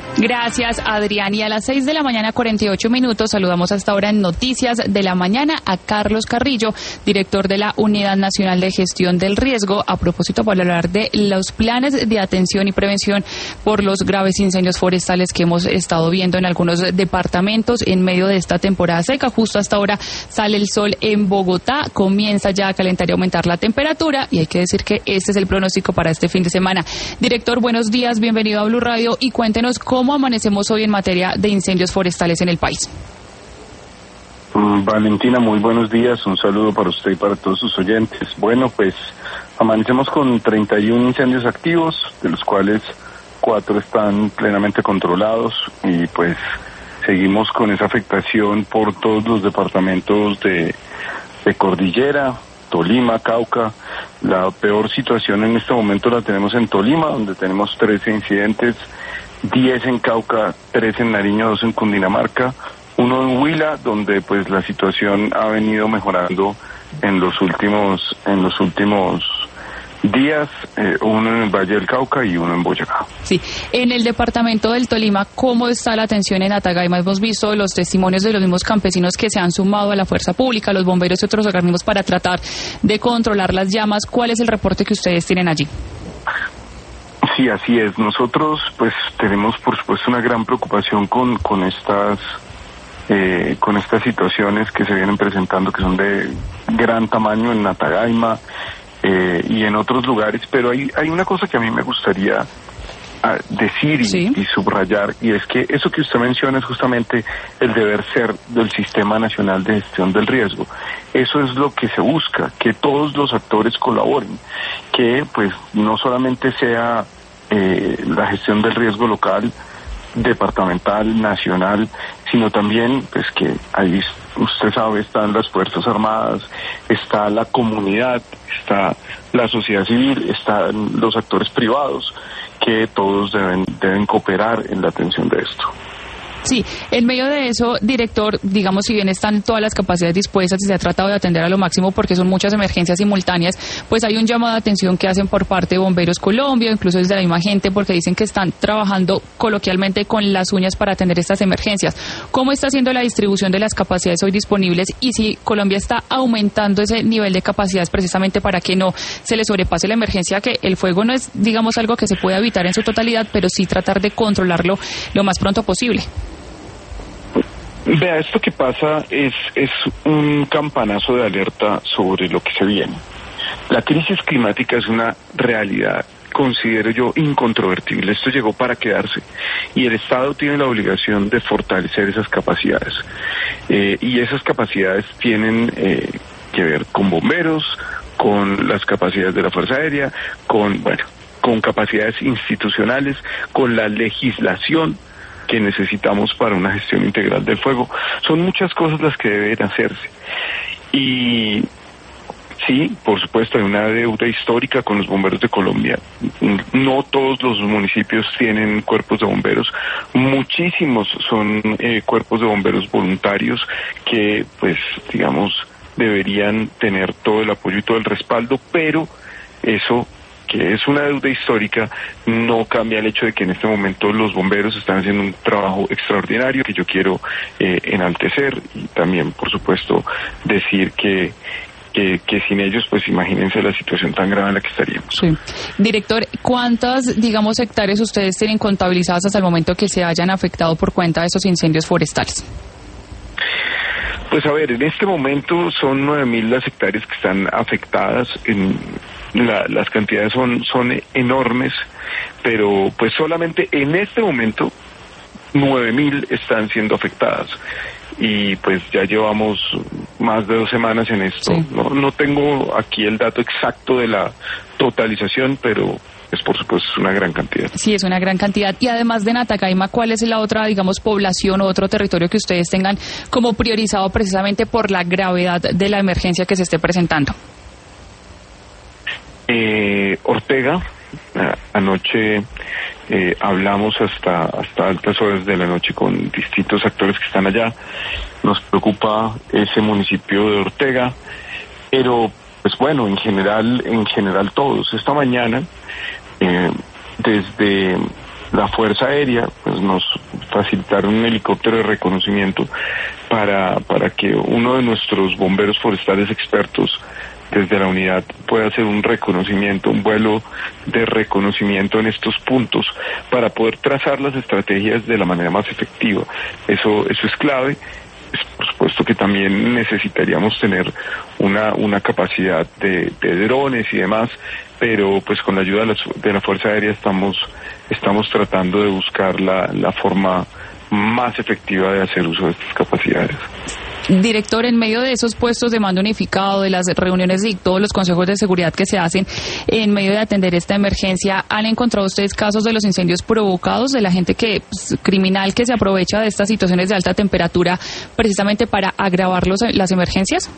Gracias, Adrián. Y a las 6 de la mañana, 48 minutos, saludamos hasta ahora en Noticias de la Mañana a Carlos Carrillo, director de la Unidad Nacional de Gestión del Riesgo, a propósito para hablar de los planes de atención y prevención por los graves incendios forestales que hemos estado viendo en algunos departamentos en medio de esta temporada seca. Justo hasta ahora sale el sol en Bogotá, comienza ya a calentar y aumentar la temperatura, y hay que decir que este es el pronóstico para este fin de semana. Director, buenos días, bienvenido a Blue Radio y cuéntenos cómo amanecemos hoy en materia de incendios forestales en el país. Valentina, muy buenos días, un saludo para usted y para todos sus oyentes. Bueno, pues amanecemos con 31 incendios activos, de los cuales 4 están plenamente controlados, y pues seguimos con esa afectación por todos los departamentos de Cordillera, Tolima, Cauca. La peor situación en este momento la tenemos en Tolima, donde tenemos 13 incidentes, 10 en Cauca, 3 en Nariño, 2 en Cundinamarca, 1 en Huila, donde pues la situación ha venido mejorando en los últimos días, 1 en el Valle del Cauca y 1 en Boyacá. Sí, en el departamento del Tolima, ¿cómo está la atención en Atagaima? Hemos visto los testimonios de los mismos campesinos que se han sumado a la fuerza pública, los bomberos y otros organismos para tratar de controlar las llamas. ¿Cuál es el reporte que ustedes tienen allí? Sí, así es. Nosotros pues tenemos por supuesto una gran preocupación con estas situaciones que se vienen presentando, que son de gran tamaño en Atagaima y en otros lugares, pero hay una cosa que a mí me gustaría decir y subrayar, y es que eso que usted menciona es justamente el deber ser del Sistema Nacional de Gestión del Riesgo. Eso es lo que se busca, que todos los actores colaboren, que pues no solamente sea la gestión del riesgo local, departamental, nacional, sino también pues que ahí usted sabe están las Fuerzas Armadas, está la comunidad, está la sociedad civil, están los actores privados, que todos deben cooperar en la atención de esto. Sí, en medio de eso, director, digamos, si bien están todas las capacidades dispuestas y se ha tratado de atender a lo máximo porque son muchas emergencias simultáneas, pues hay un llamado de atención que hacen por parte de Bomberos Colombia, incluso desde la misma gente, porque dicen que están trabajando coloquialmente con las uñas para atender estas emergencias. ¿Cómo está siendo la distribución de las capacidades hoy disponibles y si Colombia está aumentando ese nivel de capacidades precisamente para que no se le sobrepase la emergencia, que el fuego no es, digamos, algo que se pueda evitar en su totalidad, pero sí tratar de controlarlo lo más pronto posible? Vea, esto que pasa es un campanazo de alerta sobre lo que se viene. La crisis climática es una realidad, considero yo, incontrovertible. Esto llegó para quedarse y el Estado tiene la obligación de fortalecer esas capacidades. Y esas capacidades tienen que ver con bomberos, con las capacidades de la Fuerza Aérea, con capacidades institucionales, con la legislación que necesitamos para una gestión integral del fuego. Son muchas cosas las que deben hacerse. Y sí, por supuesto, hay una deuda histórica con los bomberos de Colombia. No todos los municipios tienen cuerpos de bomberos. Muchísimos son cuerpos de bomberos voluntarios que, pues, digamos, deberían tener todo el apoyo y todo el respaldo, pero eso, que es una deuda histórica, no cambia el hecho de que en este momento los bomberos están haciendo un trabajo extraordinario que yo quiero enaltecer, y también, por supuesto, decir que sin ellos, pues imagínense la situación tan grave en la que estaríamos. Sí. Director, ¿cuántas, digamos, hectáreas ustedes tienen contabilizadas hasta el momento que se hayan afectado por cuenta de esos incendios forestales? Pues a ver, en este momento son 9.000 las hectáreas que están afectadas. Las cantidades son enormes, pero pues solamente en este momento 9.000 están siendo afectadas. Y pues ya llevamos más de 2 semanas en esto. Sí. No tengo aquí el dato exacto de la totalización, pero es por supuesto una gran cantidad. Sí, es una gran cantidad. Y además de Atagaima, ¿cuál es la otra, digamos, población o otro territorio que ustedes tengan como priorizado precisamente por la gravedad de la emergencia que se esté presentando? Ortega, anoche hablamos hasta altas horas de la noche con distintos actores que están allá. Nos preocupa ese municipio de Ortega, pero pues bueno, en general todos. Esta mañana, desde la Fuerza Aérea pues nos facilitaron un helicóptero de reconocimiento para que uno de nuestros bomberos forestales expertos desde la unidad pueda hacer un reconocimiento, un vuelo de reconocimiento en estos puntos para poder trazar las estrategias de la manera más efectiva. Eso es clave. Por supuesto que también necesitaríamos tener una capacidad de drones y demás, pero pues con la ayuda de la Fuerza Aérea estamos tratando de buscar la forma más efectiva de hacer uso de estas capacidades. Director, en medio de esos puestos de mando unificado, de las reuniones y todos los consejos de seguridad que se hacen en medio de atender esta emergencia, ¿han encontrado ustedes casos de los incendios provocados, de la gente criminal que se aprovecha de estas situaciones de alta temperatura precisamente para agravar las emergencias?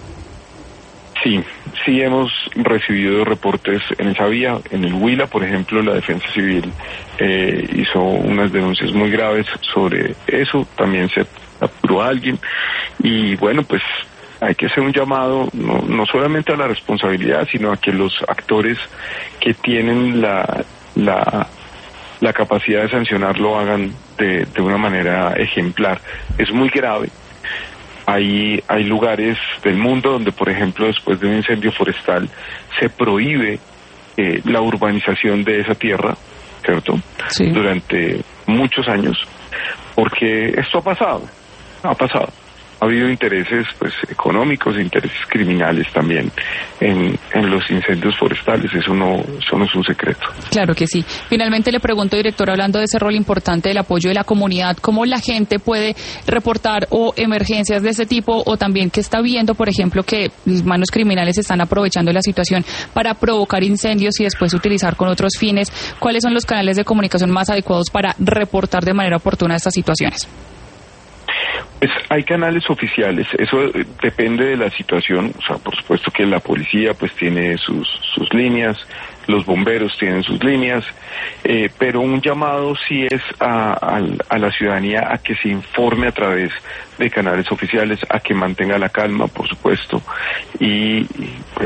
Sí hemos recibido reportes en esa vía. En el Huila, por ejemplo, la Defensa Civil hizo unas denuncias muy graves sobre eso. También se apuró a alguien y bueno, pues hay que hacer un llamado no solamente a la responsabilidad, sino a que los actores que tienen la capacidad de sancionar lo hagan de una manera ejemplar. Es muy grave. Hay lugares del mundo donde, por ejemplo, después de un incendio forestal se prohíbe la urbanización de esa tierra, ¿cierto? Sí. Durante muchos años, porque esto ha pasado. Ha habido intereses pues económicos, intereses criminales también en los incendios forestales. Eso no es un secreto. Claro que sí. Finalmente le pregunto, director, hablando de ese rol importante del apoyo de la comunidad, ¿cómo la gente puede reportar emergencias de ese tipo, o también que está viendo, por ejemplo, que manos criminales están aprovechando la situación para provocar incendios y después utilizar con otros fines? ¿Cuáles son los canales de comunicación más adecuados para reportar de manera oportuna estas situaciones? Pues hay canales oficiales, eso depende de la situación. O sea, por supuesto que la policía pues tiene sus líneas, los bomberos tienen sus líneas, pero un llamado sí es a la ciudadanía a que se informe a través de canales oficiales, a que mantenga la calma, por supuesto, y pues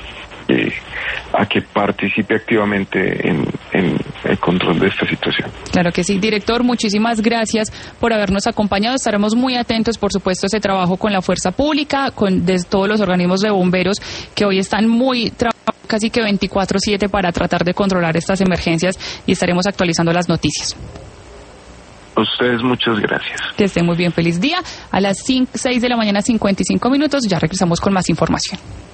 a que participe activamente en el control de esta situación. Claro que sí. Director, muchísimas gracias por habernos acompañado. Estaremos muy atentos, por supuesto, a ese trabajo con la fuerza pública, de todos los organismos de bomberos que hoy están casi que 24/7 para tratar de controlar estas emergencias, y estaremos actualizando las noticias. A ustedes muchas gracias. Que estén muy bien. Feliz día. A las 6 de la mañana, 55 minutos. Ya regresamos con más información.